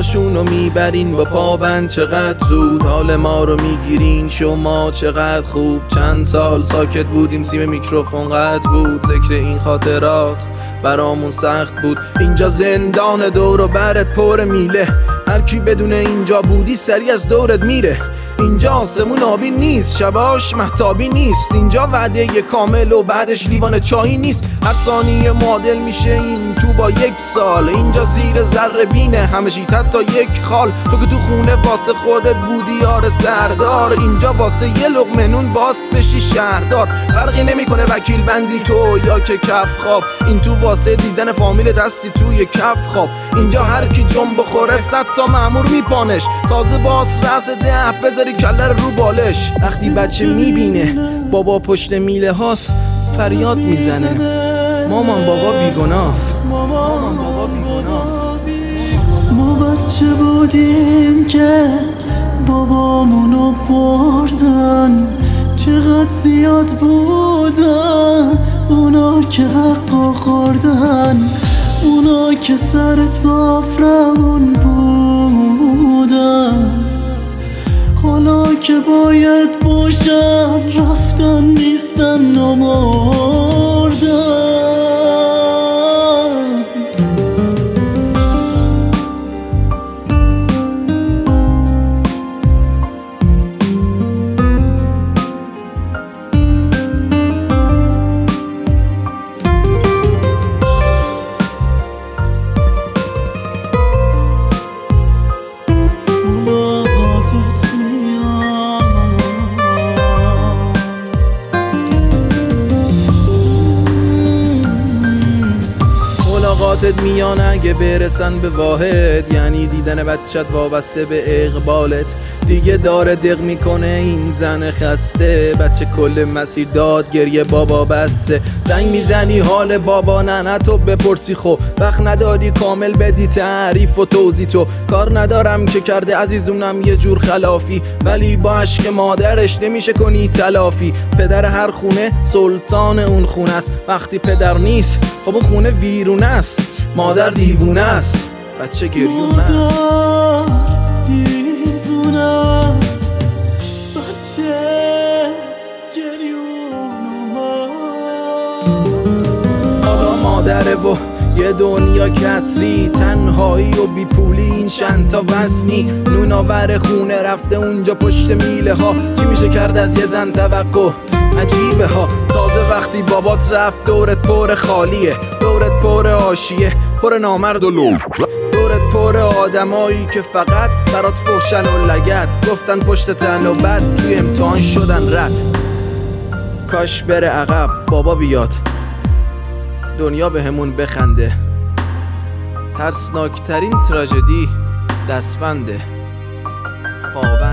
پاشونو میبرین با پابند چقدر زود، حال ما رو میگیرین شما چقدر خوب. چند سال ساکت بودیم سیم میکروفون قطع بود، ذکر این خاطرات برامون سخت بود. اینجا زندان دور و برت پر میله، هر کی بدون اینجا بودی سری از دورت میره. اینجا آسمون آبی نیست، شباش مهتابی نیست، اینجا وعده ی کامل و بعدش لیوان چایی نیست. هر ثانیه معادل میشه این تو با 1 سال. اینجا زیر ذره بینه همه چی حتی 1 خال. تو که تو خونه واسه خودت بودی یار سردار، اینجا واسه یه لقمه نون باس بشی شهردار. فرقی نمیکنه وکیل بندی تو یا که کف خواب، این تو واسه دیدن فامیل دستی توی کف خواب. اینجا هر کی جنب بخوره 100 تا مأمور میپانش، تازه باس رأس 10 بذاری کله رو بالش. وقتی بچه میبینه بابا پشت میله هاست فریاد میزنه مامان بابا بیگناست، مامان بابا بیگناست. ما بچه بودیم که بابامونو بردن، چقدر زیاد بودن اونا که حقا خوردن، اونا که سر سفرمون بودن. حالا که باید باشن رفتن نیستن و مردن. ملاقاتت میان اگه برسن به واحد، یعنی دیدن بچت وابسته به اقبالت. دیگه داره دق میکنه این زن خسته، بچه کل مسیر داد گریه بابا بسته. زنگ میزنی حال بابا نه تو بپرسی خب، وقت نداری کامل بدی تعریف و توضیح. تو کار ندارم که کرده عزیزونم یه جور خلافی، ولی با عشق مادرش نمیشه کنی تلافی. پدر هر خونه سلطان اون خونه است، وقتی پدر نیست خب اون خونه ویرونه است. مادر دیوونه است بچه گریونه است، دیوونه است بچه گریونه است. حالا مادره و یه دنیا کسری، تنهایی و بیپولی این چند تا وزنی. نوناور خونه رفته اونجا پشت میله ها، چی میشه کرد از یه زن توقع عجیبه ها. تازه وقتی بابات رفت دورت پر خالیه، دورت پر آشیه، پر نامرد و لو، دورت پر آدمایی که فقط برات فحشن و لگد گفتن پشت تن و بعد توی امتحان شدن رد. کاش بره عقب بابا بیاد دنیا به همون بخنده. ترسناکترین تراژدی دستبنده پابند.